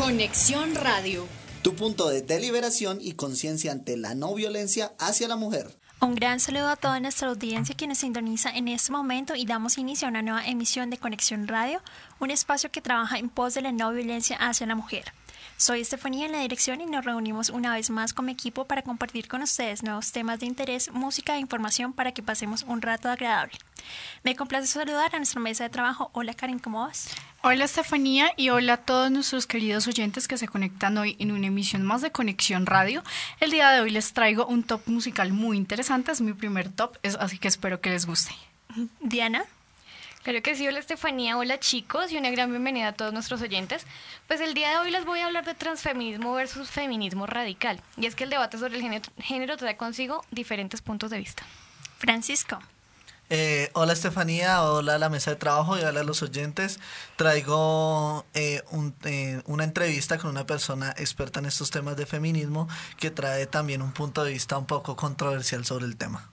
Conexión Radio. Tu punto de deliberación y conciencia ante la no violencia hacia la mujer. Un gran saludo a toda nuestra audiencia que nos sintoniza en este momento y damos inicio a una nueva emisión de Conexión Radio, un espacio que trabaja en pos de la no violencia hacia la mujer. Soy Estefanía en la dirección y nos reunimos una vez más con mi equipo para compartir con ustedes nuevos temas de interés, música e información para que pasemos un rato agradable. Me complace saludar a nuestra mesa de trabajo. Hola Karen, ¿cómo vas? Hola Estefanía y hola a todos nuestros queridos oyentes que se conectan hoy en una emisión más de Conexión Radio. El día de hoy les traigo un top musical muy interesante, es mi primer top, así que espero que les guste. Diana. Claro que sí, hola Estefanía, hola chicos y una gran bienvenida a todos nuestros oyentes. Pues el día de hoy les voy a hablar de transfeminismo versus feminismo radical. Y es que el debate sobre el género trae consigo diferentes puntos de vista. Francisco. Hola Estefanía, hola a la mesa de trabajo y hola a los oyentes. Traigo una entrevista con una persona experta en estos temas de feminismo que trae también un punto de vista un poco controversial sobre el tema.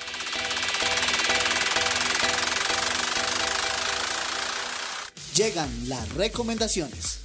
Llegan las recomendaciones.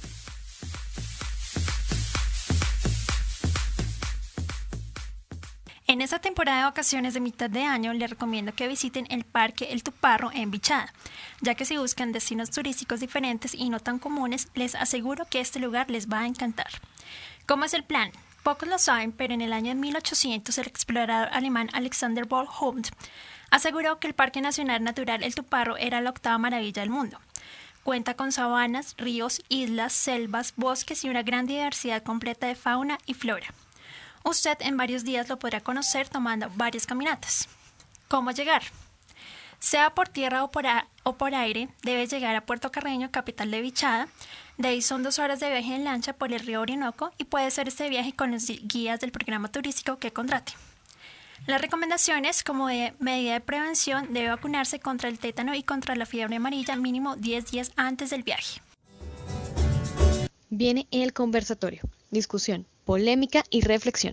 En esta temporada de vacaciones de mitad de año les recomiendo que visiten el Parque El Tuparro en Bichada, ya que si buscan destinos turísticos diferentes y no tan comunes, les aseguro que este lugar les va a encantar. ¿Cómo es el plan? Pocos lo saben, pero en el año 1800 el explorador alemán Alexander von Humboldt aseguró que el Parque Nacional Natural El Tuparro era la octava maravilla del mundo. Cuenta con sabanas, ríos, islas, selvas, bosques y una gran diversidad completa de fauna y flora. Usted en varios días lo podrá conocer tomando varias caminatas. ¿Cómo llegar? Sea por tierra o por aire, debe llegar a Puerto Carreño, capital de Bichada. De ahí son 2 horas de viaje en lancha por el río Orinoco y puede hacer este viaje con los guías del programa turístico que contrate. Las recomendaciones: como medida de prevención, debe vacunarse contra el tétano y contra la fiebre amarilla mínimo 10 días antes del viaje. Viene el conversatorio, discusión, polémica y reflexión.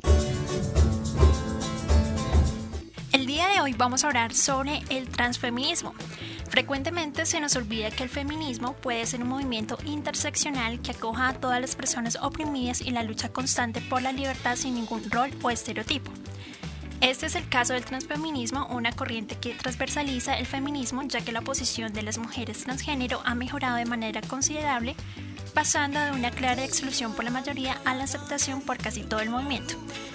El día de hoy vamos a hablar sobre el transfeminismo. Frecuentemente se nos olvida que el feminismo puede ser un movimiento interseccional que acoja a todas las personas oprimidas y la lucha constante por la libertad sin ningún rol o estereotipo. Este es el caso del transfeminismo, una corriente que transversaliza el feminismo, ya que la posición de las mujeres transgénero ha mejorado de manera considerable, pasando de una clara exclusión por la mayoría a la aceptación por casi todo el movimiento,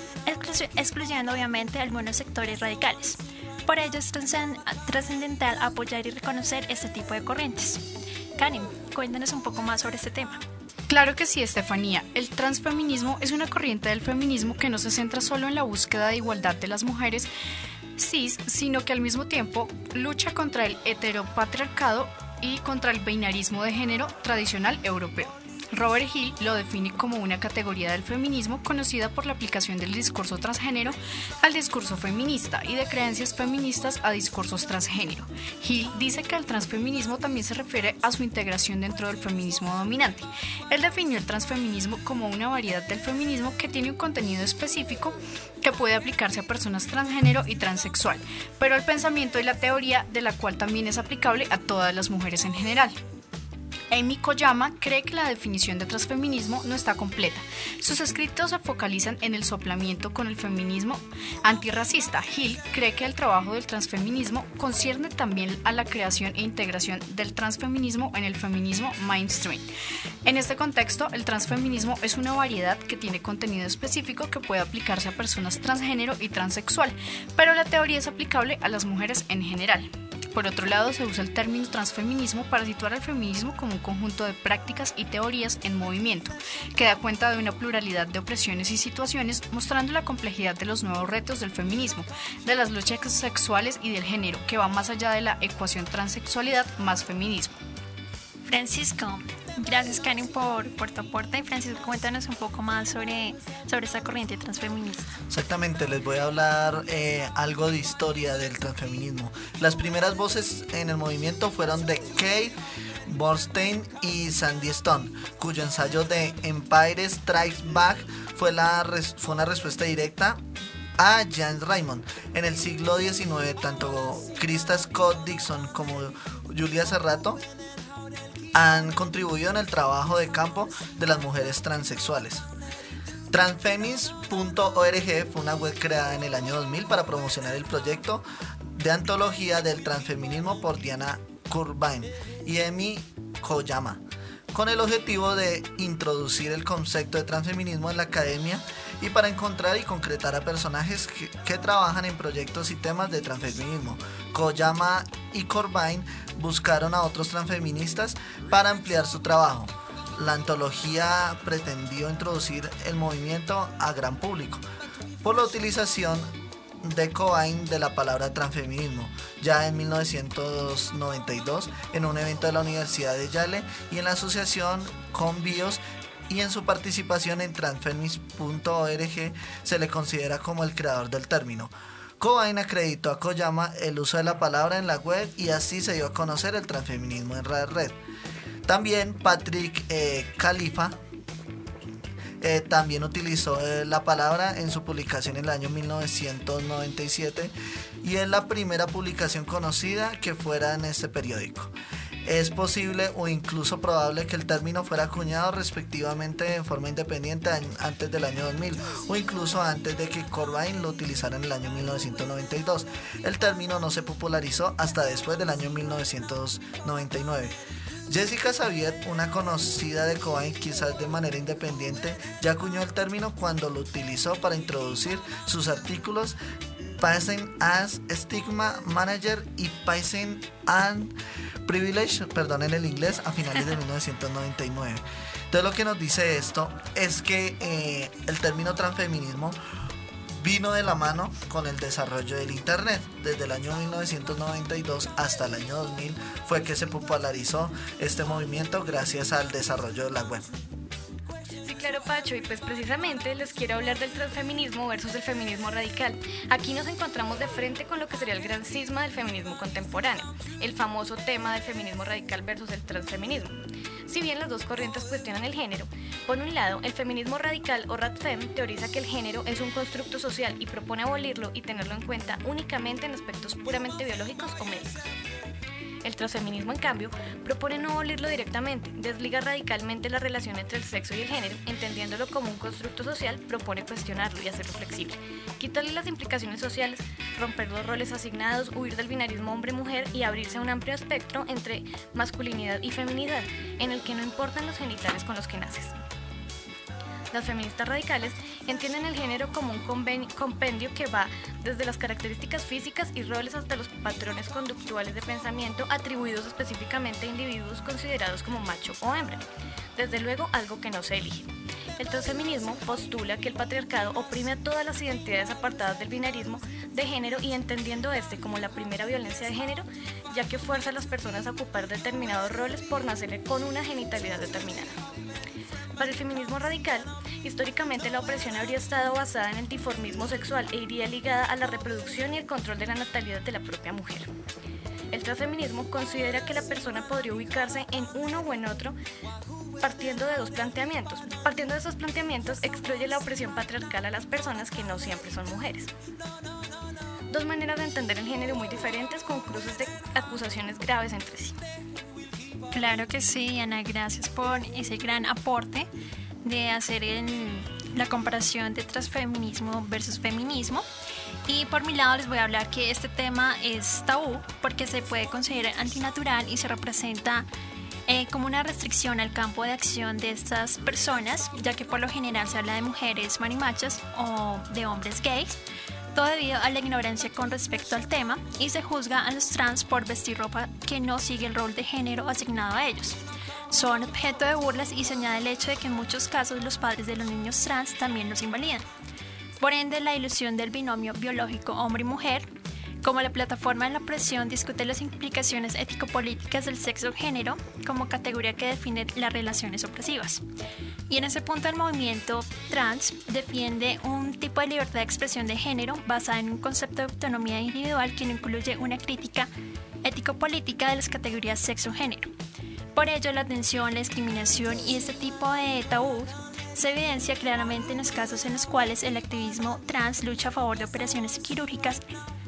excluyendo obviamente algunos sectores radicales. Por ello es trascendental apoyar y reconocer este tipo de corrientes. Karen, cuéntanos un poco más sobre este tema. Claro que sí, Estefanía. El transfeminismo es una corriente del feminismo que no se centra solo en la búsqueda de igualdad de las mujeres cis, sino que al mismo tiempo lucha contra el heteropatriarcado y contra el binarismo de género tradicional europeo. Robert Hill lo define como una categoría del feminismo conocida por la aplicación del discurso transgénero al discurso feminista y de creencias feministas a discursos transgénero. Hill dice que el transfeminismo también se refiere a su integración dentro del feminismo dominante. Él definió el transfeminismo como una variedad del feminismo que tiene un contenido específico que puede aplicarse a personas transgénero y transexual, pero el pensamiento y la teoría de la cual también es aplicable a todas las mujeres en general. Amy Koyama cree que la definición de transfeminismo no está completa. Sus escritos se focalizan en el soplamiento con el feminismo antirracista. Hill cree que el trabajo del transfeminismo concierne también a la creación e integración del transfeminismo en el feminismo mainstream. En este contexto, el transfeminismo es una variedad que tiene contenido específico que puede aplicarse a personas transgénero y transexual, pero la teoría es aplicable a las mujeres en general. Por otro lado, se usa el término transfeminismo para situar al feminismo como un conjunto de prácticas y teorías en movimiento, que da cuenta de una pluralidad de opresiones y situaciones, mostrando la complejidad de los nuevos retos del feminismo, de las luchas sexuales y del género, que va más allá de la ecuación transexualidad más feminismo. Francisco, gracias Karen por tu aporte. Y Francisco, cuéntanos un poco más sobre esta corriente transfeminista. Exactamente, les voy a hablar algo de historia del transfeminismo. Las primeras voces en el movimiento fueron de Kate Bornstein y Sandy Stone, cuyo ensayo de Empire Strikes Back fue una respuesta directa a James Raymond. En el siglo XIX, tanto Krista Scott Dixon como Julia Serrato han contribuido en el trabajo de campo de las mujeres transexuales. Transfemis.org fue una web creada en el año 2000 para promocionar el proyecto de antología del transfeminismo por Diana Kurbain y Emi Koyama, con el objetivo de introducir el concepto de transfeminismo en la academia y para encontrar y concretar a personajes que trabajan en proyectos y temas de transfeminismo. Koyama y Kurbain buscaron a otros transfeministas para ampliar su trabajo. La antología pretendió introducir el movimiento a gran público por la utilización de Cobain de la palabra transfeminismo, ya en 1992 en un evento de la Universidad de Yale y en la asociación Conbios, y en su participación en transfemis.org se le considera como el creador del término. Cobain acreditó a Koyama el uso de la palabra en la web y así se dio a conocer el transfeminismo en la red. También Patrick Khalifa también utilizó la palabra en su publicación en el año 1997 y es la primera publicación conocida que fuera en este periódico. Es posible o incluso probable que el término fuera acuñado respectivamente en forma independiente antes del año 2000 o incluso antes de que Cobain lo utilizara en el año 1992. El término no se popularizó hasta después del año 1999. Jessica Xavier, una conocida de Cobain, quizás de manera independiente, ya acuñó el término cuando lo utilizó para introducir sus artículos Passing as Stigma Manager y Passing and Privilege, en el inglés, a finales de 1999. Entonces lo que nos dice esto es que el término transfeminismo vino de la mano con el desarrollo del internet. Desde el año 1992 hasta el año 2000 fue que se popularizó este movimiento gracias al desarrollo de la web. Sí, claro, Pacho, y pues precisamente les quiero hablar del transfeminismo versus el feminismo radical. Aquí nos encontramos de frente con lo que sería el gran cisma del feminismo contemporáneo, el famoso tema del feminismo radical versus el transfeminismo. Si bien las dos corrientes cuestionan el género, por un lado, el feminismo radical o radfem teoriza que el género es un constructo social y propone abolirlo y tenerlo en cuenta únicamente en aspectos puramente biológicos o médicos. El transfeminismo, en cambio, propone no abolirlo directamente, desliga radicalmente la relación entre el sexo y el género, entendiéndolo como un constructo social, propone cuestionarlo y hacerlo flexible, quitarle las implicaciones sociales, romper los roles asignados, huir del binarismo hombre-mujer y abrirse a un amplio espectro entre masculinidad y feminidad, en el que no importan los genitales con los que naces. Las feministas radicales entienden el género como un compendio que va desde las características físicas y roles hasta los patrones conductuales de pensamiento atribuidos específicamente a individuos considerados como macho o hembra, desde luego algo que no se elige. El transfeminismo postula que el patriarcado oprime a todas las identidades apartadas del binarismo de género y entendiendo este como la primera violencia de género, ya que fuerza a las personas a ocupar determinados roles por nacer con una genitalidad determinada. Para el feminismo radical, históricamente la opresión habría estado basada en el dimorfismo sexual e iría ligada a la reproducción y el control de la natalidad de la propia mujer. El transfeminismo considera que la persona podría ubicarse en uno o en otro partiendo de dos planteamientos. Partiendo de esos planteamientos, excluye la opresión patriarcal a las personas que no siempre son mujeres. Dos maneras de entender el género muy diferentes con cruces de acusaciones graves entre sí. Claro que sí, Ana, gracias por ese gran aporte de hacer la comparación de transfeminismo versus feminismo. Y por mi lado les voy a hablar que este tema es tabú porque se puede considerar antinatural y se representa como una restricción al campo de acción de estas personas, ya que por lo general se habla de mujeres marimachas o de hombres gays, todo debido a la ignorancia con respecto al tema, y se juzga a los trans por vestir ropa que no sigue el rol de género asignado a ellos. Son objeto de burlas y se añade el hecho de que en muchos casos los padres de los niños trans también los invalidan. Por ende, la ilusión del binomio biológico hombre y mujer, como la plataforma de la opresión, discute las implicaciones ético-políticas del sexo-género como categoría que define las relaciones opresivas. Y en ese punto el movimiento trans defiende un tipo de libertad de expresión de género basada en un concepto de autonomía individual que no incluye una crítica ético-política de las categorías sexo-género. Por ello, la tensión, la discriminación y este tipo de tabú se evidencia claramente en los casos en los cuales el activismo trans lucha a favor de operaciones quirúrgicas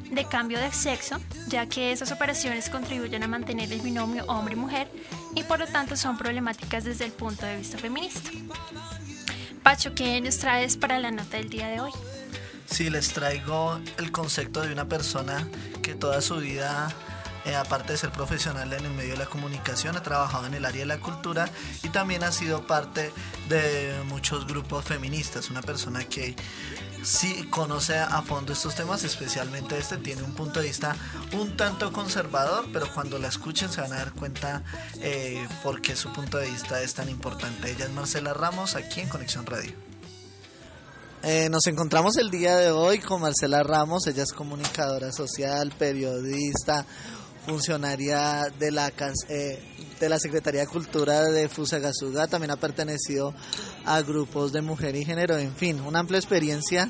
de cambio de sexo, ya que esas operaciones contribuyen a mantener el binomio hombre-mujer y por lo tanto son problemáticas desde el punto de vista feminista. Pacho, ¿qué nos traes para la nota del día de hoy? Sí, les traigo el concepto de una persona que toda su vida, aparte de ser profesional en el medio de la comunicación, ha trabajado en el área de la cultura y también ha sido parte de muchos grupos feministas. Una persona que sí conoce a fondo estos temas, especialmente tiene un punto de vista un tanto conservador, pero cuando la escuchen se van a dar cuenta por qué su punto de vista es tan importante. Ella es Marcela Ramos, aquí en Conexión Radio. Nos encontramos el día de hoy con Marcela Ramos. Ella es comunicadora social, periodista, funcionaria de la Secretaría de Cultura de Fusagasugá. También ha pertenecido a grupos de mujer y género, en fin, una amplia experiencia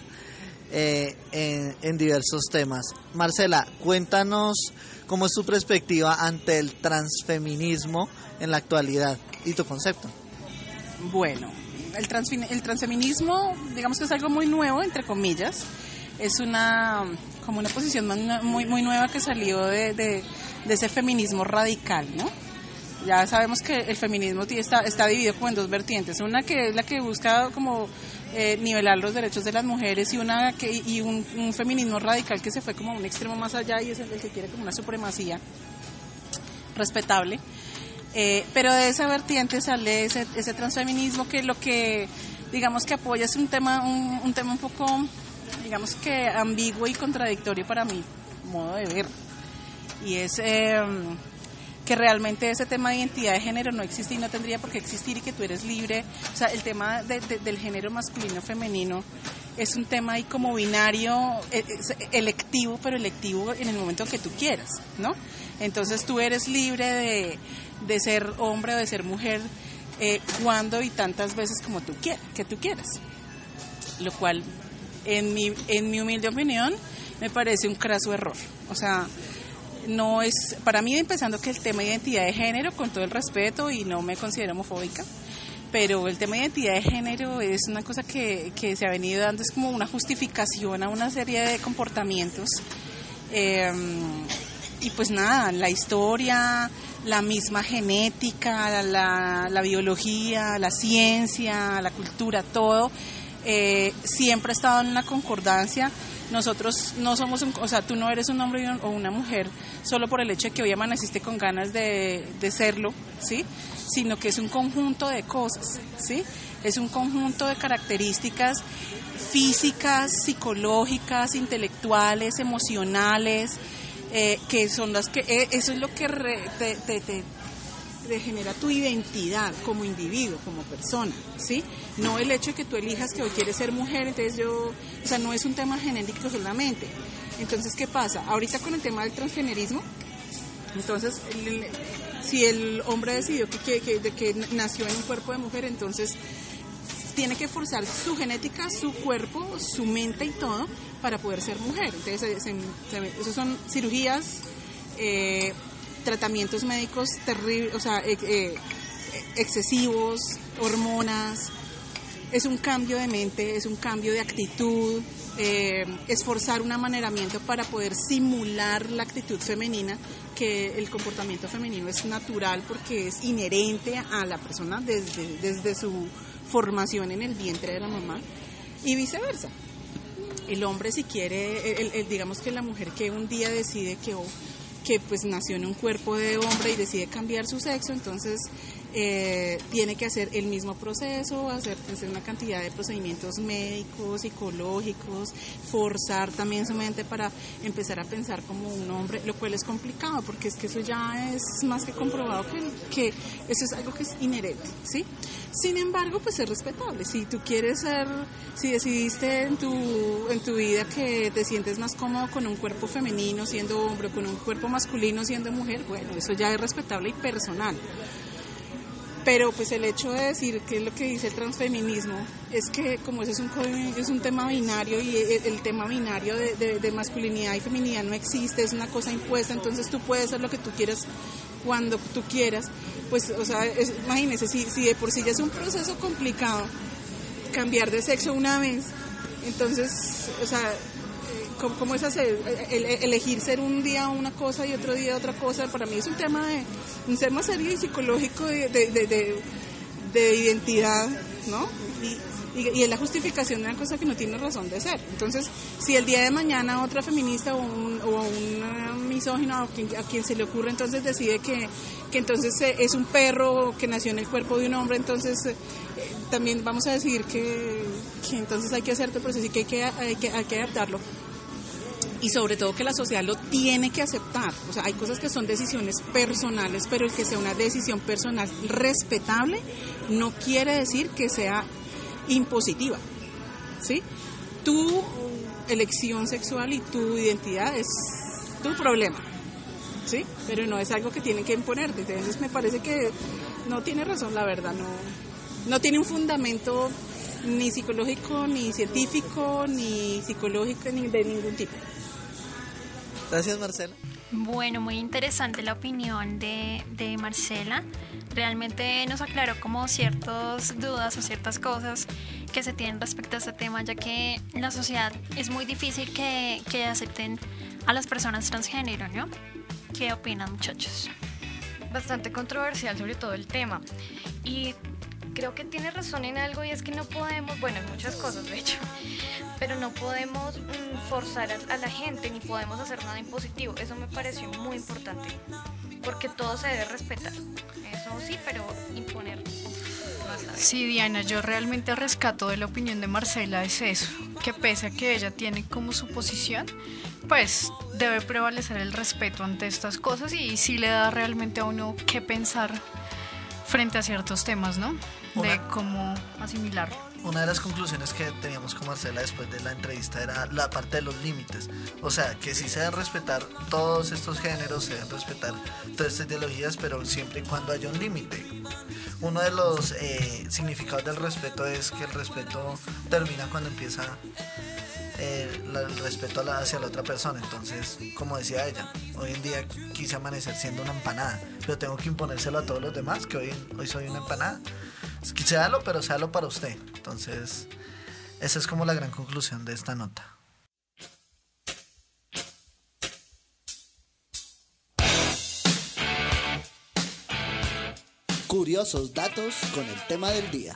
en diversos temas. Marcela, cuéntanos cómo es tu perspectiva ante el transfeminismo en la actualidad y tu concepto. Bueno, el transfeminismo, digamos que es algo muy nuevo, entre comillas. Es como una posición muy nueva que salió de ese feminismo radical, ¿no? Ya sabemos que el feminismo está dividido como en dos vertientes. Una que es la que busca como nivelar los derechos de las mujeres y un feminismo radical que se fue como a un extremo más allá y es el que quiere como una supremacía respetable. Pero de esa vertiente sale ese transfeminismo que lo que digamos que apoya es un tema un poco, digamos que ambiguo y contradictorio para mi modo de ver, y es que realmente ese tema de identidad de género no existe y no tendría por qué existir, y que tú eres libre. O sea, el tema del género masculino femenino es un tema ahí como binario, electivo, pero electivo en el momento que tú quieras, ¿no? Entonces tú eres libre de ser hombre o de ser mujer cuando y tantas veces como tú quieras, lo cual en mi humilde opinión me parece un craso error. O sea, no es, para mí, empezando que el tema de identidad de género, con todo el respeto, y no me considero homofóbica, pero el tema de identidad de género es una cosa que se ha venido dando, es como una justificación a una serie de comportamientos, y pues nada, la historia, la misma genética, la biología, la ciencia, la cultura, todo siempre ha estado en una concordancia. Nosotros no somos, o sea, tú no eres un hombre o una mujer solo por el hecho de que hoy amaneciste con ganas de serlo, ¿sí? Sino que es un conjunto de cosas, ¿sí? Es un conjunto de características físicas, psicológicas, intelectuales, emocionales, que son las que, eso es lo que te genera tu identidad como individuo, como persona, ¿sí? No el hecho de que tú elijas que hoy quieres ser mujer, entonces o sea, no es un tema genético solamente. Entonces, ¿qué pasa? Ahorita con el tema del transgenerismo, entonces, si el hombre decidió que nació en un cuerpo de mujer, entonces tiene que forzar su genética, su cuerpo, su mente y todo para poder ser mujer. Entonces, esos son cirugías, tratamientos médicos terribles, o sea, excesivos, hormonas. Es un cambio de mente, es un cambio de actitud, es forzar un amaneramiento para poder simular la actitud femenina, que el comportamiento femenino es natural porque es inherente a la persona desde su formación en el vientre de la mamá, y viceversa. El hombre, si quiere, digamos que la mujer que un día decide que pues nació en un cuerpo de hombre y decide cambiar su sexo, entonces tiene que hacer el mismo proceso, hacer una cantidad de procedimientos médicos, psicológicos, forzar también su mente para empezar a pensar como un hombre, lo cual es complicado porque es que eso ya es más que comprobado que eso es algo que es inherente, ¿sí? Sin embargo, pues es respetable. Si tú quieres si decidiste en tu vida que te sientes más cómodo con un cuerpo femenino siendo hombre, con un cuerpo masculino siendo mujer, bueno, eso ya es respetable y personal. Pero pues el hecho de decir que es lo que dice el transfeminismo es que como eso es un tema binario, y el tema binario de masculinidad y feminidad no existe, es una cosa impuesta, entonces tú puedes hacer lo que tú quieras cuando tú quieras, pues, o sea, imagínense, si de por sí ya es un proceso complicado cambiar de sexo una vez, entonces, o sea, cómo es hacer, elegir ser un día una cosa y otro día otra cosa. Para mí es un tema de un ser más serio y psicológico de identidad, ¿no? Y es la justificación de una cosa que no tiene razón de ser. Entonces, si el día de mañana otra feminista o un misógino a quien se le ocurre, entonces decide que entonces es un perro que nació en el cuerpo de un hombre, entonces también vamos a decidir que entonces hay que hacer todo el proceso y que hay que adaptarlo. Y sobre todo que la sociedad lo tiene que aceptar. O sea, hay cosas que son decisiones personales, pero el que sea una decisión personal respetable no quiere decir que sea impositiva, ¿sí? Tu elección sexual y tu identidad es tu problema, ¿sí? Pero no es algo que tienen que imponerte. Entonces me parece que no tiene razón, la verdad, no tiene un fundamento ni psicológico, ni científico, ni psicológico, ni de ningún tipo. Gracias, Marcela. Bueno, muy interesante la opinión de Marcela. Realmente nos aclaró como ciertas dudas o ciertas cosas que se tienen respecto a este tema, ya que en la sociedad es muy difícil que acepten a las personas transgénero, ¿no? ¿Qué opinan, muchachos? Bastante controversial sobre todo el tema. Y creo que tiene razón en algo, y es que no podemos, bueno, en muchas cosas de hecho, pero no podemos forzar a la gente, ni podemos hacer nada impositivo. Eso me pareció muy importante, porque todo se debe respetar. Eso sí, pero imponer no está bien. Sí, Diana, yo realmente rescato de la opinión de Marcela es eso, que pese a que ella tiene como su posición, pues debe prevalecer el respeto ante estas cosas, y sí le da realmente a uno que pensar frente a ciertos temas, ¿no? De cómo asimilarlo. Una de las conclusiones que teníamos con Marcela después de la entrevista era la parte de los límites. O sea, que sí se deben respetar todos estos géneros, se deben respetar todas estas ideologías, pero siempre y cuando haya un límite. Uno de los significados del respeto es que el respeto termina cuando empieza el respeto hacia la otra persona. Entonces, como decía ella, hoy en día quise amanecer siendo una empanada, pero tengo que imponérselo a todos los demás, que hoy soy una empanada. Séalo, pero séalo para usted. Entonces, esa es como la gran conclusión de esta nota. Curiosos datos con el tema del día.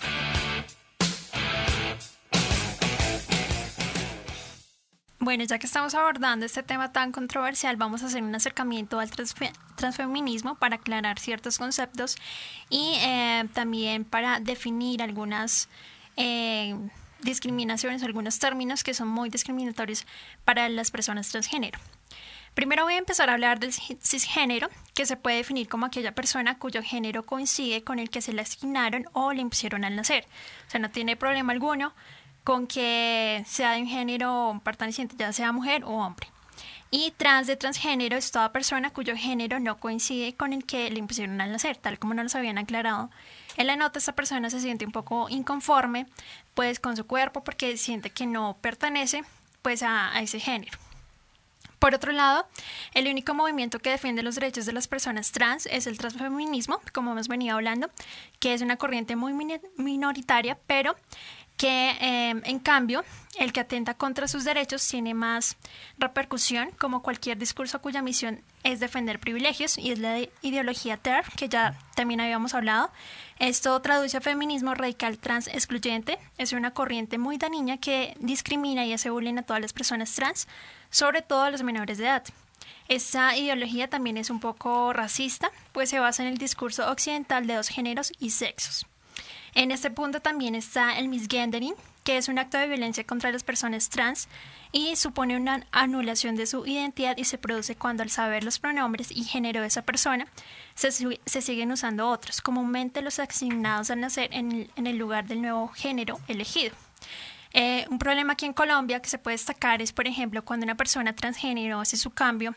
Bueno, ya que estamos abordando este tema tan controversial, vamos a hacer un acercamiento al transfeminismo para aclarar ciertos conceptos y también para definir algunas discriminaciones, algunos términos que son muy discriminatorios para las personas transgénero. Primero voy a empezar a hablar del cisgénero, que se puede definir como aquella persona cuyo género coincide con el que se le asignaron o le impusieron al nacer. O sea, no tiene problema alguno con que sea de un género perteneciente, ya sea mujer o hombre. Y trans de transgénero es toda persona cuyo género no coincide con el que le impusieron al nacer, tal como nos habían aclarado. En la nota, esta persona se siente un poco inconforme pues con su cuerpo porque siente que no pertenece pues a ese género. Por otro lado, el único movimiento que defiende los derechos de las personas trans es el transfeminismo, como hemos venido hablando, que es una corriente muy minoritaria, pero que en cambio el que atenta contra sus derechos tiene más repercusión, como cualquier discurso cuya misión es defender privilegios, y es la ideología TERF, que ya también habíamos hablado. Esto traduce a feminismo radical trans excluyente. Es una corriente muy dañina que discrimina y hace bullying a todas las personas trans, sobre todo a los menores de edad. Esta ideología también es un poco racista, pues se basa en el discurso occidental de dos géneros y sexos. En este punto también está el misgendering, que es un acto de violencia contra las personas trans y supone una anulación de su identidad, y se produce cuando, al saber los pronombres y género de esa persona, se siguen usando otros, comúnmente los asignados al nacer en el lugar del nuevo género elegido. Un problema aquí en Colombia que se puede destacar es, por ejemplo, cuando una persona transgénero hace su cambio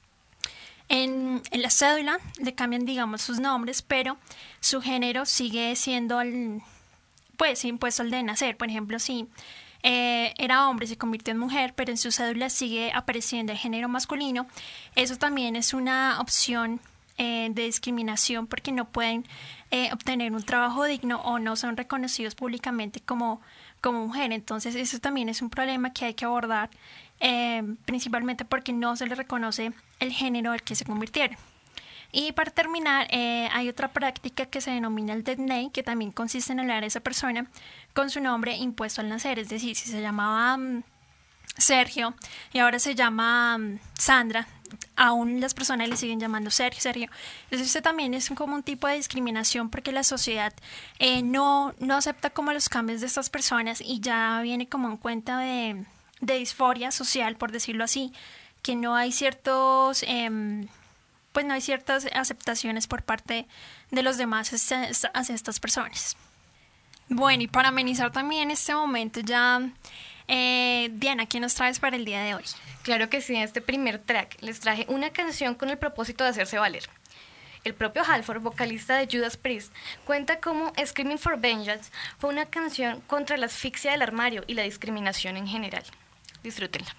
en la cédula, le cambian, digamos, sus nombres, pero su género sigue siendo impuesto al de nacer. Por ejemplo, si era hombre y se convirtió en mujer, pero en su cédula sigue apareciendo el género masculino, eso también es una opción de discriminación, porque no pueden obtener un trabajo digno o no son reconocidos públicamente como como mujer. Entonces eso también es un problema que hay que abordar, principalmente porque no se le reconoce el género al que se convirtieron. Y para terminar, hay otra práctica que se denomina el dead name, que también consiste en hablar a esa persona con su nombre impuesto al nacer. Es decir, si se llamaba Sergio y ahora se llama Sandra, aún las personas le siguen llamando Sergio. Entonces este también es como un tipo de discriminación, porque la sociedad no acepta como los cambios de estas personas, y ya viene como en cuenta de disforia social, por decirlo así, que no hay ciertos pues no hay ciertas aceptaciones por parte de los demás hacia estas personas. Bueno, y para amenizar también este momento ya, Diana, ¿qué nos traes para el día de hoy? Claro que sí, en este primer track les traje una canción con el propósito de hacerse valer. El propio Halford, vocalista de Judas Priest, cuenta cómo Screaming for Vengeance fue una canción contra la asfixia del armario y la discriminación en general. Disfrútenla.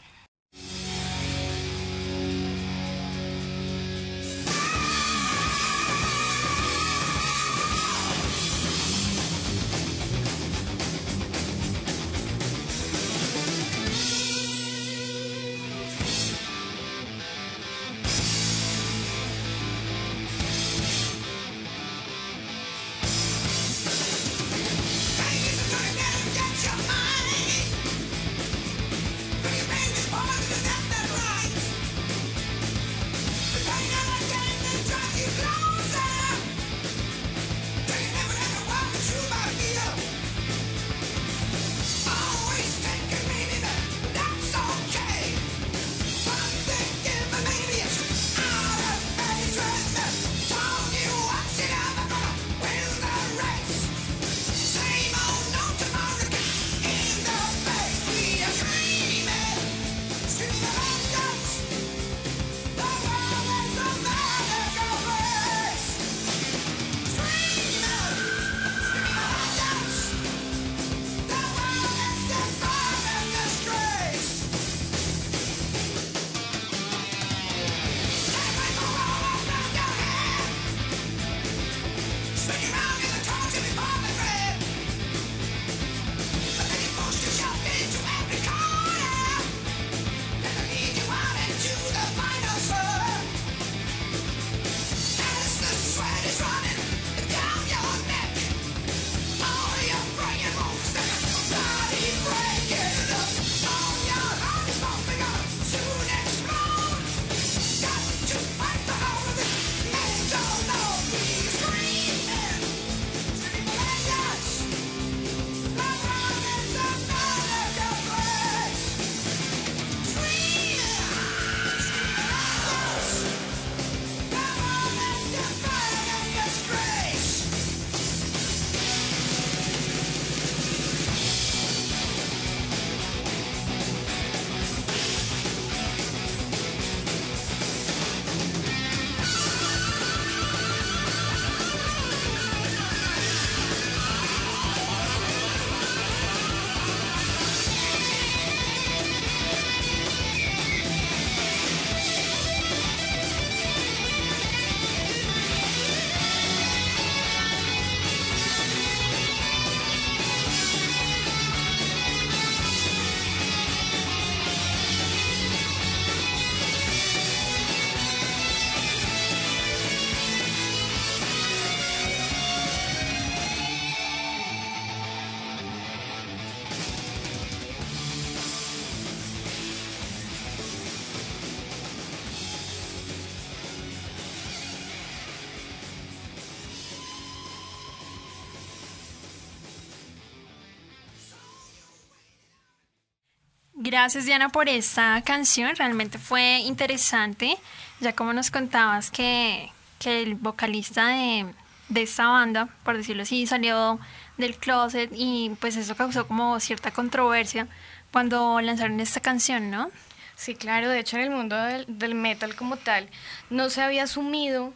Gracias, Diana, por esta canción. Realmente fue interesante, ya como nos contabas que el vocalista de esta banda, por decirlo así, salió del closet, y pues eso causó como cierta controversia cuando lanzaron esta canción, ¿no? Sí, claro, de hecho en el mundo del metal como tal no se habían asumido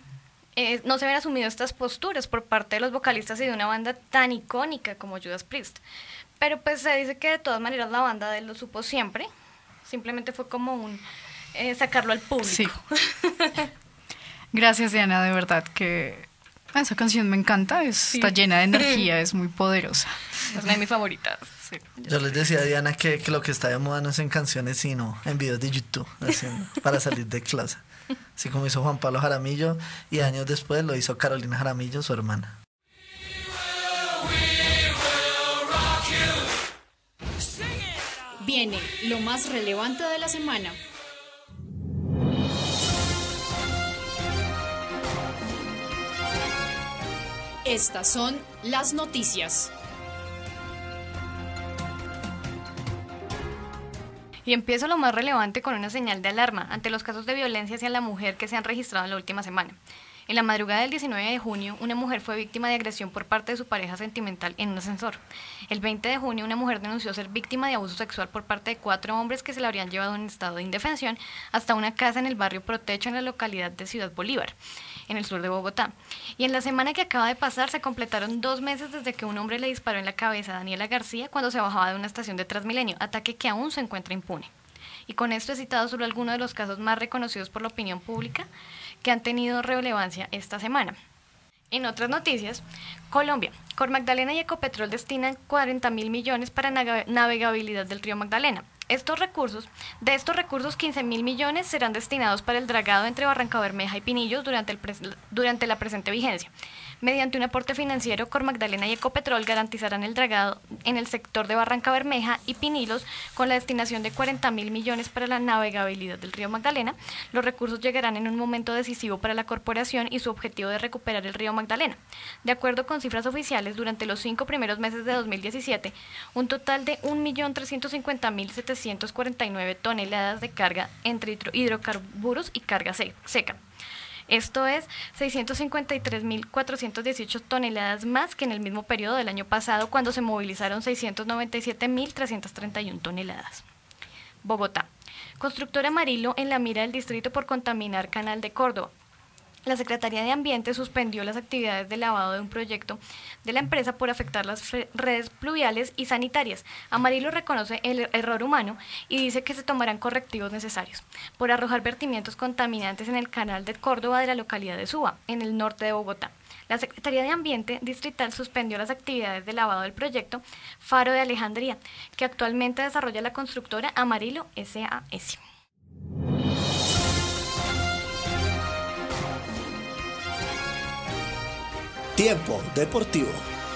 estas posturas por parte de los vocalistas y de una banda tan icónica como Judas Priest. Pero pues se dice que de todas maneras la banda de él lo supo siempre, simplemente fue como sacarlo al público. Sí. Gracias, Diana, de verdad que esa canción me encanta, está llena de energía, es muy poderosa. Es una de mis favoritas. Sí, Yo les decía a Diana que lo que está de moda no es en canciones, sino en videos de YouTube, haciendo, para salir de clase. Así como hizo Juan Pablo Jaramillo, y años después lo hizo Carolina Jaramillo, su hermana. Viene lo más relevante de la semana. Estas son las noticias. Y empiezo lo más relevante con una señal de alarma ante los casos de violencia hacia la mujer que se han registrado en la última semana. En la madrugada del 19 de junio, una mujer fue víctima de agresión por parte de su pareja sentimental en un ascensor. El 20 de junio, una mujer denunció ser víctima de abuso sexual por parte de 4 hombres que se la habrían llevado en estado de indefensión hasta una casa en el barrio Protecho en la localidad de Ciudad Bolívar, en el sur de Bogotá. Y en la semana que acaba de pasar, se completaron 2 meses desde que un hombre le disparó en la cabeza a Daniela García cuando se bajaba de una estación de Transmilenio, ataque que aún se encuentra impune. Y con esto he citado solo algunos de los casos más reconocidos por la opinión pública que han tenido relevancia esta semana. En otras noticias, Colombia, Cor Magdalena y Ecopetrol destinan 40.000 millones para navegabilidad del río Magdalena. De estos recursos, 15.000 millones serán destinados para el dragado entre Barrancabermeja y Pinillos durante la presente vigencia. Mediante un aporte financiero, Cor Magdalena y Ecopetrol garantizarán el dragado en el sector de Barrancabermeja y Pinilos con la destinación de 40.000 millones para la navegabilidad del río Magdalena. Los recursos llegarán en un momento decisivo para la corporación y su objetivo de recuperar el río Magdalena. De acuerdo con cifras oficiales, durante los 5 primeros meses de 2017, un total de 1.350.749 toneladas de carga entre hidrocarburos y carga seca. Esto es 653.418 toneladas más que en el mismo periodo del año pasado, cuando se movilizaron 697.331 toneladas. Bogotá. Constructora Amarillo en la mira del distrito por contaminar Canal de Córdoba. La Secretaría de Ambiente suspendió las actividades de lavado de un proyecto de la empresa por afectar las redes pluviales y sanitarias. Amarillo reconoce el error humano y dice que se tomarán correctivos necesarios por arrojar vertimientos contaminantes en el canal de Córdoba de la localidad de Suba, en el norte de Bogotá. La Secretaría de Ambiente Distrital suspendió las actividades de lavado del proyecto Faro de Alejandría, que actualmente desarrolla la constructora Amarillo S.A.S. Tiempo deportivo.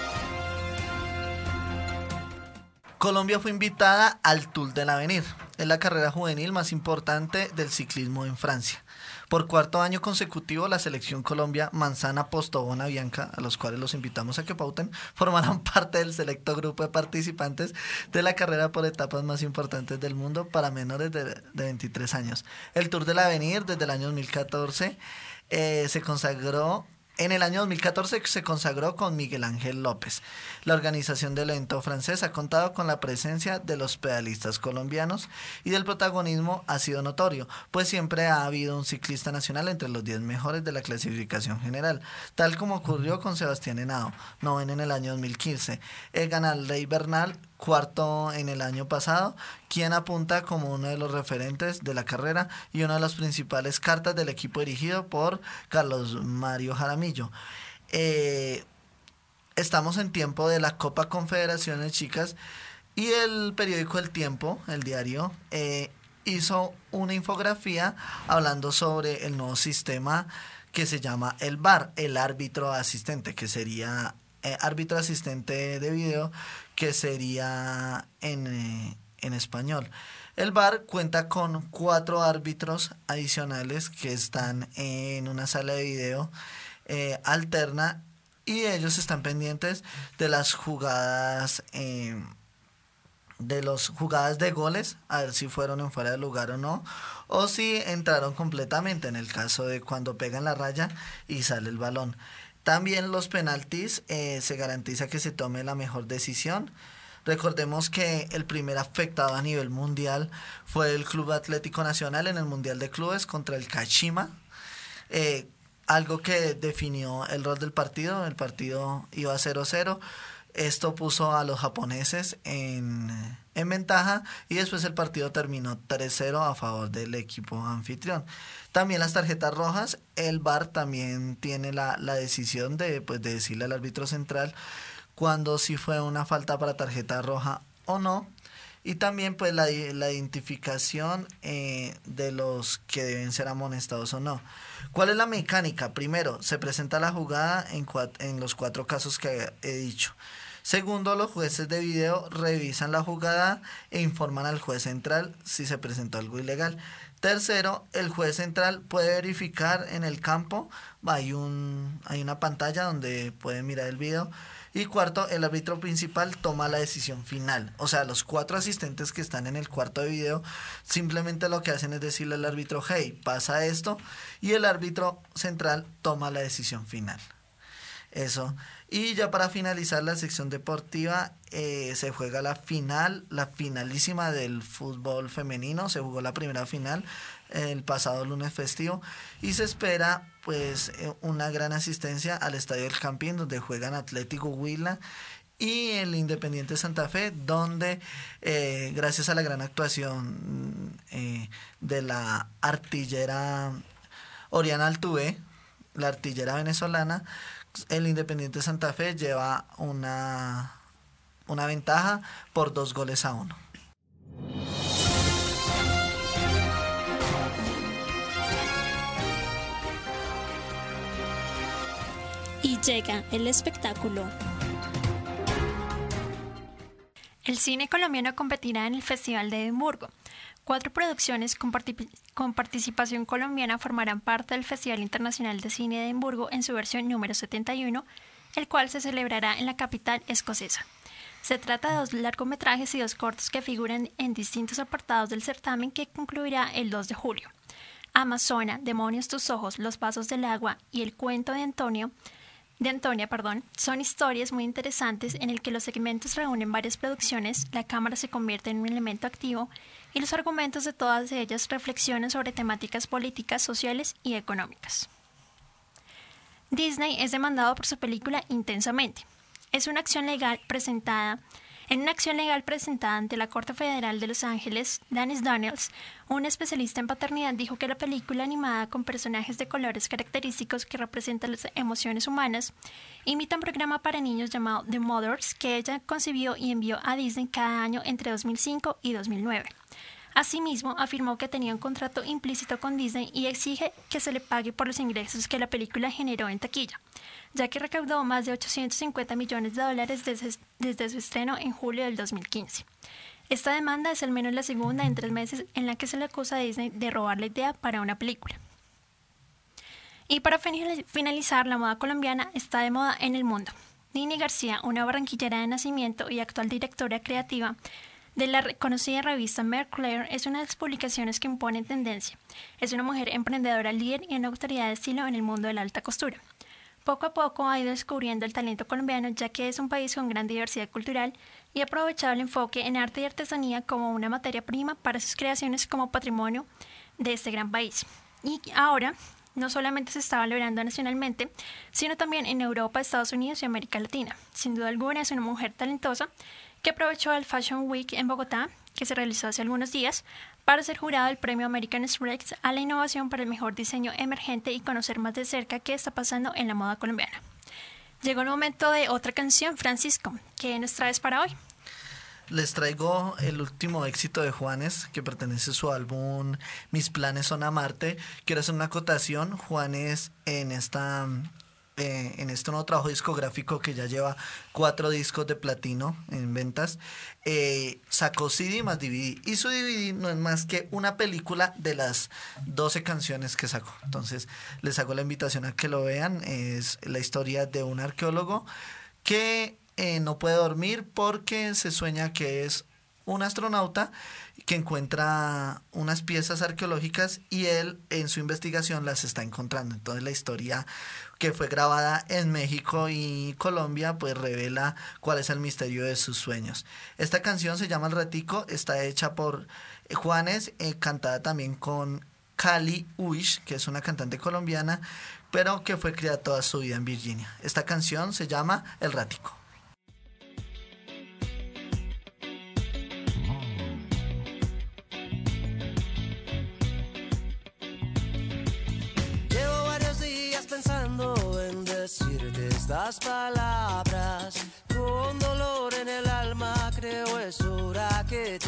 Colombia fue invitada al Tour del Avenir. Es la carrera juvenil más importante del ciclismo en Francia. Por 4º año consecutivo, la selección Colombia, Manzana, Postobón, Bianca, a los cuales los invitamos a que pauten, formarán parte del selecto grupo de participantes de la carrera por etapas más importantes del mundo para menores de 23 años. El Tour del Avenir, desde el año 2014, se consagró con Miguel Ángel López. La organización del evento francés ha contado con la presencia de los pedalistas colombianos y el protagonismo ha sido notorio, pues siempre ha habido un ciclista nacional entre los 10 mejores de la clasificación general, tal como ocurrió con Sebastián Henao, noveno en el año 2015, el Ganadrey Bernal, 4º en el año pasado, quien apunta como uno de los referentes de la carrera y una de las principales cartas del equipo dirigido por Carlos Mario Jaramillo. Estamos en tiempo de la Copa Confederaciones, chicas, y el periódico El Tiempo, el diario, hizo una infografía hablando sobre el nuevo sistema que se llama el VAR, el árbitro asistente, que sería árbitro asistente de video, que sería en español. El VAR cuenta con 4 árbitros adicionales que están en una sala de video alterna, y ellos están pendientes de las jugadas de goles, a ver si fueron en fuera de lugar o no, o si entraron completamente en el caso de cuando pegan la raya y sale el balón. También los penaltis, se garantiza que se tome la mejor decisión. Recordemos que el primer afectado a nivel mundial fue el Club Atlético Nacional en el Mundial de Clubes contra el Kashima, algo que definió el rol del partido. El partido iba 0-0. Esto puso a los japoneses en ventaja, y después el partido terminó 3-0 a favor del equipo anfitrión. También las tarjetas rojas, el VAR también tiene la decisión de decirle al árbitro central cuando sí fue una falta para tarjeta roja o no. Y también pues la identificación de los que deben ser amonestados o no. ¿Cuál es la mecánica? Primero, se presenta la jugada en los 4 casos que he dicho. Segundo, los jueces de video revisan la jugada e informan al juez central si se presentó algo ilegal. Tercero, el juez central puede verificar en el campo, hay una pantalla donde puede mirar el video. Y cuarto, el árbitro principal toma la decisión final. O sea, los 4 asistentes que están en el cuarto de video simplemente lo que hacen es decirle al árbitro, hey, pasa esto, y el árbitro central toma la decisión final. Eso. Y ya para finalizar la sección deportiva, se juega la finalísima del fútbol femenino. Se jugó la primera final el pasado lunes festivo y se espera pues una gran asistencia al Estadio del Campín, donde juegan Atlético Huila y el Independiente Santa Fe, donde gracias a la gran actuación de la artillera Oriana Altuve, la artillera venezolana, el Independiente Santa Fe lleva una ventaja por 2-1. Y llega el espectáculo. El cine colombiano competirá en el Festival de Edimburgo. 4 producciones con participación colombiana formarán parte del Festival Internacional de Cine de Edimburgo en su versión número 71, el cual se celebrará en la capital escocesa. Se trata de 2 largometrajes y 2 cortos que figuran en distintos apartados del certamen, que concluirá el 2 de julio. Amazona, Demonios tus ojos, Los pasos del agua y El cuento de Antonia, son historias muy interesantes en el que los segmentos reúnen varias producciones, la cámara se convierte en un elemento activo y los argumentos de todas ellas reflexionan sobre temáticas políticas, sociales y económicas. Disney es demandado por su película Intensamente. En una acción legal presentada ante la Corte Federal de Los Ángeles, Dennis Daniels, un especialista en paternidad, dijo que la película animada con personajes de colores característicos que representan las emociones humanas imita un programa para niños llamado The Mothers, que ella concibió y envió a Disney cada año entre 2005 y 2009. Asimismo, afirmó que tenía un contrato implícito con Disney y exige que se le pague por los ingresos que la película generó en taquilla, ya que recaudó más de $850 millones desde su estreno en julio del 2015. Esta demanda es al menos la segunda en 3 meses en la que se le acusa a Disney de robar la idea para una película. Y para finalizar, la moda colombiana está de moda en el mundo. Nini García, una barranquillera de nacimiento y actual directora creativa de la reconocida revista Marie Claire, es una de las publicaciones que impone tendencia. Es una mujer emprendedora, líder y una autoridad de estilo en el mundo de la alta costura. Poco a poco ha ido descubriendo el talento colombiano, ya que es un país con gran diversidad cultural, y ha aprovechado el enfoque en arte y artesanía como una materia prima para sus creaciones como patrimonio de este gran país. Y ahora no solamente se está valorando nacionalmente, sino también en Europa, Estados Unidos y América Latina. Sin duda alguna es una mujer talentosa que aprovechó el Fashion Week en Bogotá, que se realizó hace algunos días, para ser jurado del premio American Express a la innovación para el mejor diseño emergente y conocer más de cerca qué está pasando en la moda colombiana. Llegó el momento de otra canción. Francisco, ¿qué nos traes para hoy? Les traigo el último éxito de Juanes, que pertenece a su álbum Mis planes son amarte. Quiero hacer una acotación. Juanes en este nuevo trabajo discográfico, que ya lleva 4 discos de platino en ventas, sacó CD más DVD, y su DVD no es más que una película de las 12 canciones que sacó. Entonces les hago la invitación a que lo vean. Es la historia de un arqueólogo que no puede dormir porque se sueña que es un astronauta que encuentra unas piezas arqueológicas y él en su investigación las está encontrando. Entonces la historia, que fue grabada en México y Colombia, pues revela cuál es el misterio de sus sueños. Esta canción se llama El Ratico, está hecha por Juanes, cantada también con Cali Uish, que es una cantante colombiana, pero que fue criada toda su vida en Virginia. Esta canción se llama El Ratico. Llevo varios días pensando en decirte estas palabras.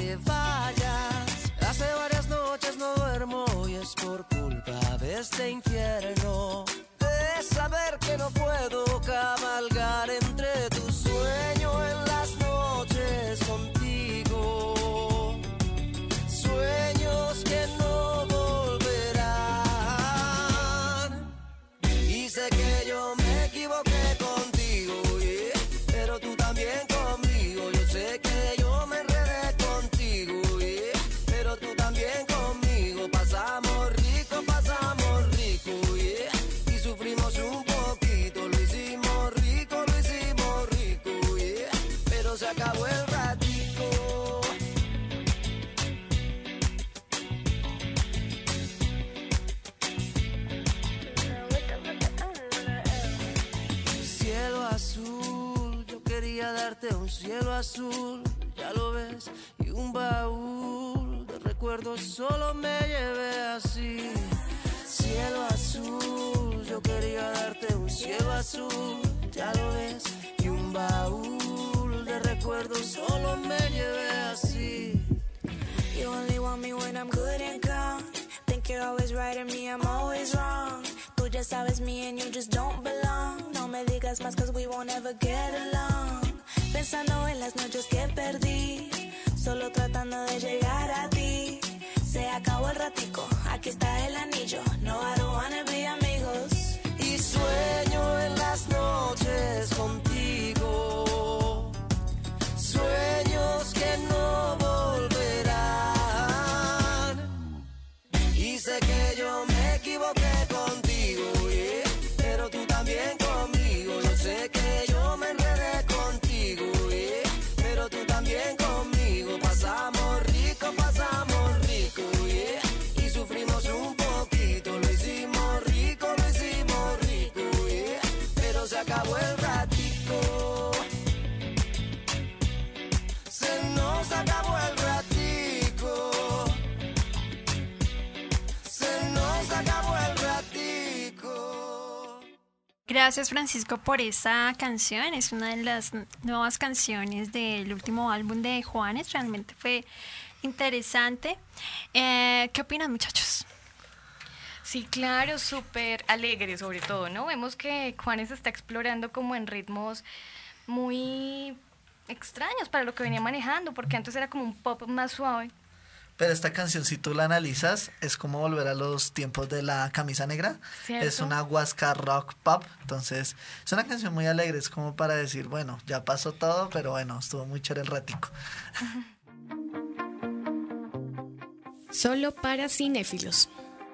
te vayas. Hace varias noches no duermo y es por culpa de este infierno. De saber que no puedo cabalgar entre tu sueño en las noches contigo. Sueños que no volverán. Y sé que yo me equivoqué contigo, yeah, pero tú también conmigo. Yo sé que yo me enredé contigo, yeah, pero tú también conmigo. Pasamos rico, yeah, y sufrimos un poquito. Lo hicimos rico, yeah, pero se acabó el ratico. Cielo azul, yo quería darte un cielo azul, ya lo ves, y un baúl de recuerdos solo me llevé así. Cielo azul, yo quería darte un cielo azul, ya lo ves, y un baúl de recuerdos solo me llevé así. You only want me when I'm good and calm. Think you're always right and me, I'm always wrong. Tú ya sabes me and you just don't belong. No me digas más cause we won't ever get along. Pensando en las noches que perdí, solo tratando de llegar a ti. Se acabó el ratico, aquí está el anillo. No, I don't wanna be amigos. Y sueño en las noches contigo. Sueños que no volverán. Y sé que yo me equivoqué contigo, yeah, pero tú también conmigo. Yo sé que yo me enredé contigo, yeah, pero tú también conmigo. Pasamos rico, yeah, y sufrimos un poquito. Lo hicimos rico, yeah, pero se acabó el ratico. Se nos acabó el ratico. Se nos acabó el ratico. Gracias, Francisco, por esta canción. Es una de las nuevas canciones del último álbum de Juanes. Realmente fue interesante. ¿Qué opinan, muchachos? Sí, claro, súper alegre sobre todo, ¿no? Vemos que Juanes está explorando como en ritmos muy extraños para lo que venía manejando, porque antes era como un pop más suave. Pero esta canción, si tú la analizas, es como volver a los tiempos de la camisa negra. ¿Cierto? Es una huasca rock pop. Entonces, es una canción muy alegre. Es como para decir, bueno, ya pasó todo, pero bueno, estuvo muy chévere el ratico. Solo para cinéfilos.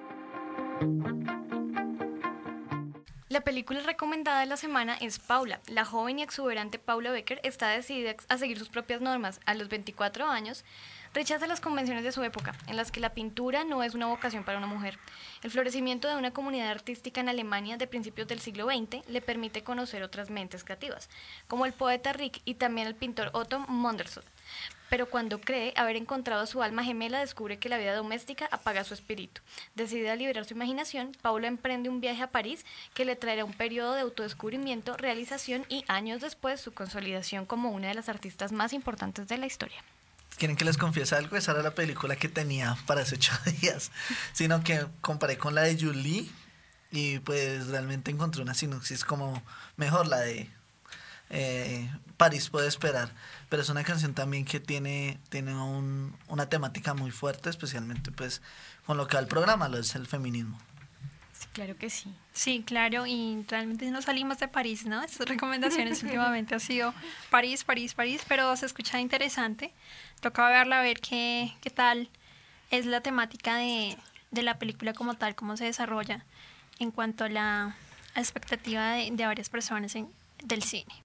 La película recomendada de la semana es Paula. La joven y exuberante Paula Becker está decidida a seguir sus propias normas. A los 24 años, rechaza las convenciones de su época, en las que la pintura no es una vocación para una mujer. El florecimiento de una comunidad artística en Alemania de principios del siglo XX le permite conocer otras mentes creativas, como el poeta Rick y también el pintor Otto Mondersohn. Pero cuando cree haber encontrado su alma gemela, descubre que la vida doméstica apaga su espíritu. Decidida a liberar su imaginación, Paula emprende un viaje a París que le traerá un periodo de autodescubrimiento, realización y, años después, su consolidación como una de las artistas más importantes de la historia. ¿Quieren que les confiese algo? Esa era la película que tenía para hace 8 días. Sino que comparé con la de Julie y pues realmente encontré una sinopsis como mejor, la de París puede esperar. Pero es una canción también que tiene una temática muy fuerte, especialmente pues con lo que va el programa, lo es el feminismo. Sí, claro que sí. Sí, claro, y realmente no salimos de París, ¿no? Estas recomendaciones últimamente ha sido París, París, París, pero se escucha interesante. Toca verla, a ver qué tal es la temática de la película como tal, cómo se desarrolla en cuanto a la expectativa de varias personas del cine.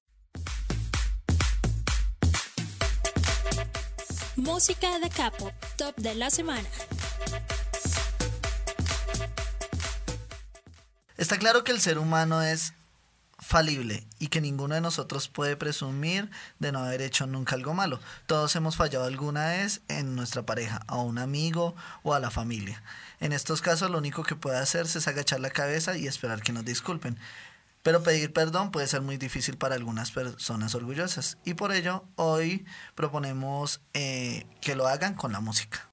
Música de K-pop, top de la semana. Está claro que el ser humano es falible y que ninguno de nosotros puede presumir de no haber hecho nunca algo malo. Todos hemos fallado alguna vez en nuestra pareja, a un amigo o a la familia. En estos casos lo único que puede hacerse es agachar la cabeza y esperar que nos disculpen. pero pedir perdón puede ser muy difícil para algunas personas orgullosas y por ello hoy proponemos que lo hagan con la música.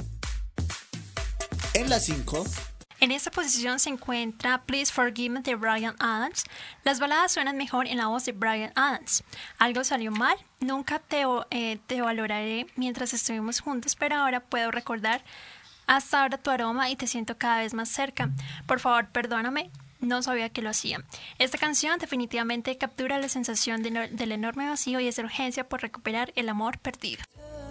En la 5. En esta posición se encuentra Please Forgive Me de Bryan Adams. Las baladas suenan mejor en la voz de Bryan Adams. Algo salió mal, nunca te valoraré mientras estuvimos juntos, pero ahora puedo recordar hasta ahora tu aroma y te siento cada vez más cerca. Por favor, perdóname, no sabía que lo hacía. Esta canción definitivamente captura la sensación del enorme vacío y esa urgencia por recuperar el amor perdido.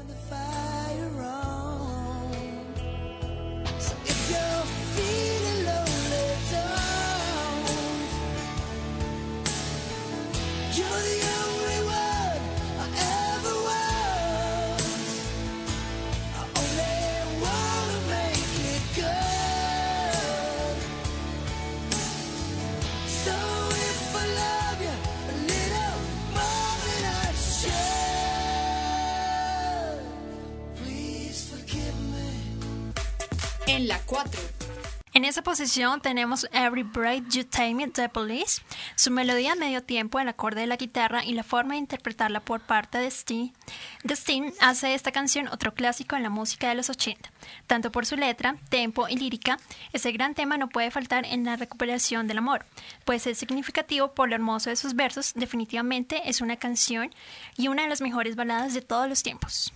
En la 4. En esa posición tenemos Every Breath You Take Me de Police. Su melodía a medio tiempo, el acorde de la guitarra y la forma de interpretarla por parte de Sting hace de esta canción otro clásico en la música de los 80. Tanto por su letra, tempo y lírica, ese gran tema no puede faltar en la recuperación del amor, pues es significativo por lo hermoso de sus versos. Definitivamente es una canción y una de las mejores baladas de todos los tiempos.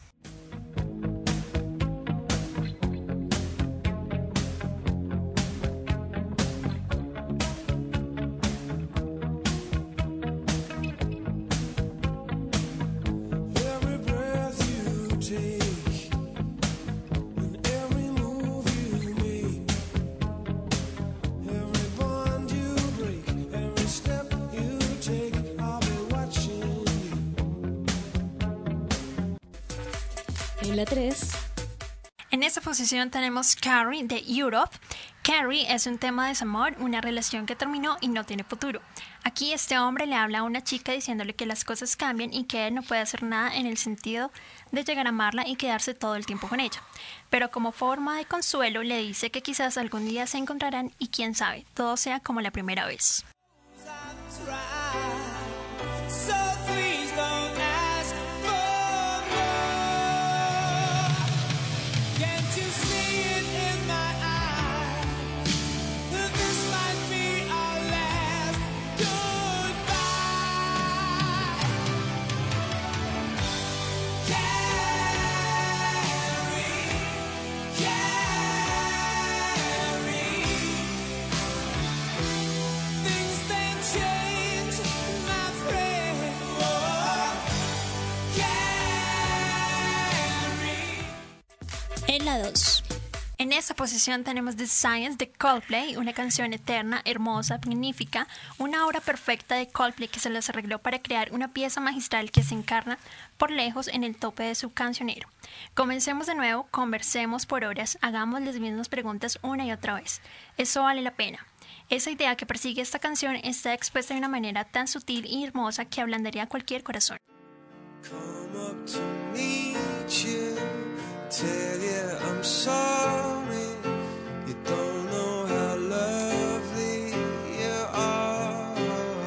En la 3. En esta posición tenemos Carrie de Europe. Carrie es un tema de desamor, una relación que terminó y no tiene futuro. Aquí este hombre le habla a una chica diciéndole que las cosas cambian y que él no puede hacer nada en el sentido de llegar a amarla y quedarse todo el tiempo con ella. Pero como forma de consuelo le dice que quizás algún día se encontrarán y quién sabe, todo sea como la primera vez. En la 2. En esta posición tenemos The Science de Coldplay, una canción eterna, hermosa, magnífica, una obra perfecta de Coldplay que se les arregló para crear una pieza magistral que se encarna por lejos en el tope de su cancionero. Comencemos de nuevo, conversemos por horas, hagamos las mismas preguntas una y otra vez. Eso vale la pena. Esa idea que persigue esta canción está expuesta de una manera tan sutil y hermosa que ablandaría cualquier corazón. Come up to meet you, tell you I'm sorry, you don't know how lovely you are.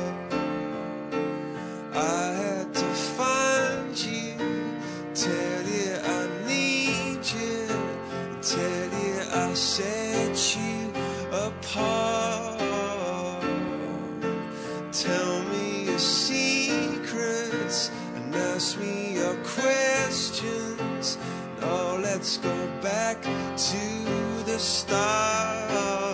I had to find you, tell you I need you, tell you I set you apart. Tell me your secrets and ask me your questions. Oh, let's go back to the start.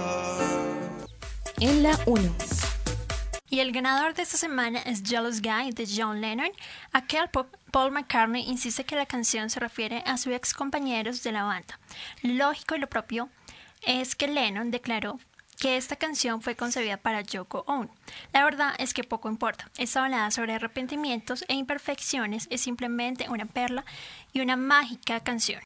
En la 1. Y el ganador de esta semana es Jealous Guy de John Lennon. Aquel Paul McCartney insiste que la canción se refiere a sus ex compañeros de la banda. Lo lógico y lo propio es que Lennon declaró que esta canción fue concebida para Yoko Ono. La verdad es que poco importa. Esta balada sobre arrepentimientos e imperfecciones es simplemente una perla y una mágica canción.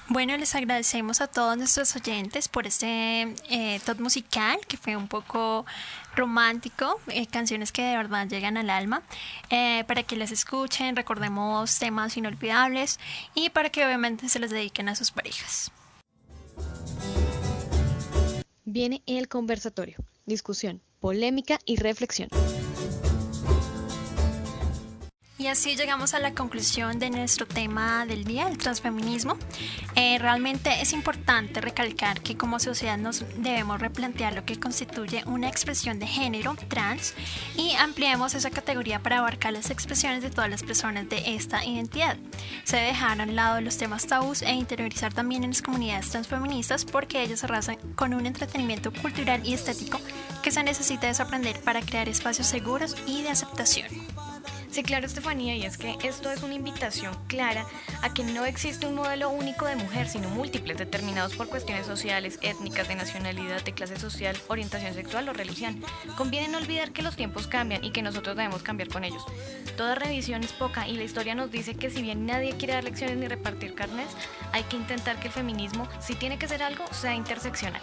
Bueno, les agradecemos a todos nuestros oyentes por este top musical que fue un poco romántico, canciones que de verdad llegan al alma, para que las escuchen, recordemos temas inolvidables y para que obviamente se los dediquen a sus parejas. Viene el conversatorio, discusión, polémica y reflexión. Y así llegamos a la conclusión de nuestro tema del día, el transfeminismo. Realmente es importante recalcar que como sociedad nos debemos replantear lo que constituye una expresión de género trans y ampliemos esa categoría para abarcar las expresiones de todas las personas de esta identidad. Se debe dejar a un lado los temas tabús e interiorizar también en las comunidades transfeministas porque ellas se arrasan con un entretenimiento cultural y estético que se necesita desaprender para crear espacios seguros y de aceptación. Sí, claro, Estefanía, y es que esto es una invitación clara a que no existe un modelo único de mujer, sino múltiples, determinados por cuestiones sociales, étnicas, de nacionalidad, de clase social, orientación sexual o religión. Conviene no olvidar que los tiempos cambian y que nosotros debemos cambiar con ellos. Toda revisión es poca y la historia nos dice que si bien nadie quiere dar lecciones ni repartir carnets, hay que intentar que el feminismo, si tiene que ser algo, sea interseccional.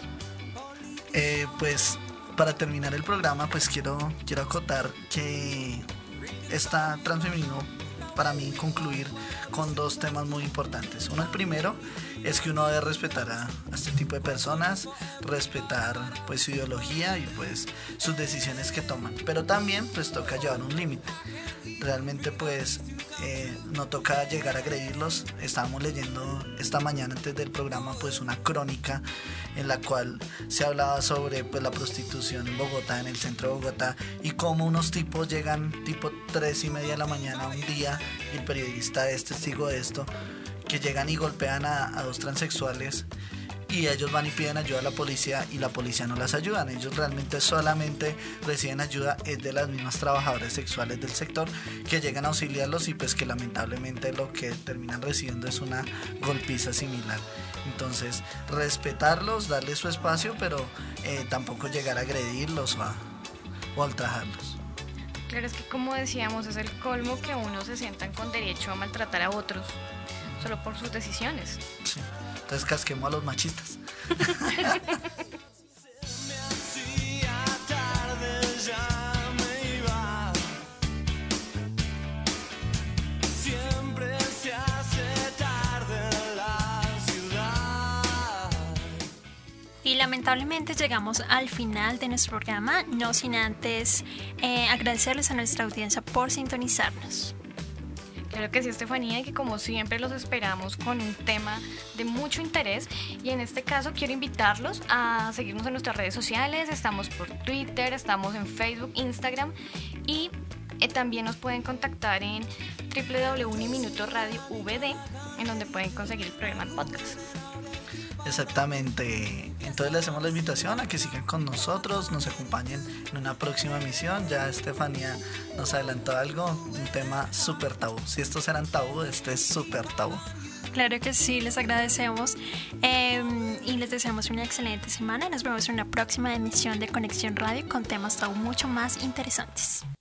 Pues para terminar el programa, pues quiero acotar que está transfeminismo para mí concluir con dos temas muy importantes. Uno, el primero, es que uno debe respetar a este tipo de personas, respetar pues su ideología y pues sus decisiones que toman, pero también pues toca llevar un límite. Realmente pues no toca llegar a agredirlos. Estábamos leyendo esta mañana antes del programa pues una crónica en la cual se hablaba sobre pues la prostitución en Bogotá, en el centro de Bogotá, y cómo unos tipos llegan tipo 3:30 de la mañana un día, y el periodista es testigo de esto, que llegan y golpean a dos transexuales y ellos van y piden ayuda a la policía y la policía no las ayudan. Ellos realmente solamente reciben ayuda de las mismas trabajadoras sexuales del sector que llegan a auxiliarlos y pues que lamentablemente lo que terminan recibiendo es una golpiza similar. Entonces respetarlos, darles su espacio, pero tampoco llegar a agredirlos o ultrajarlos. Claro, es que como decíamos, es el colmo que unos se sientan con derecho a maltratar a otros solo por sus decisiones. Sí. Entonces casquemos a los machistas. Y lamentablemente llegamos al final de nuestro programa, no sin antes agradecerles a nuestra audiencia por sintonizarnos. Claro que sí, Estefanía, y que como siempre los esperamos con un tema de mucho interés, y en este caso quiero invitarlos a seguirnos en nuestras redes sociales. Estamos por Twitter, estamos en Facebook, Instagram, y también nos pueden contactar en www.uniminutoradio.vd, en donde pueden conseguir el programa en podcast. Exactamente, entonces les hacemos la invitación a que sigan con nosotros, nos acompañen en una próxima emisión. Ya Estefanía nos adelantó algo, un tema súper tabú. Si estos eran tabú, este es súper tabú. Claro que sí, les agradecemos y les deseamos una excelente semana. Nos vemos en una próxima emisión de Conexión Radio con temas tabú mucho más interesantes.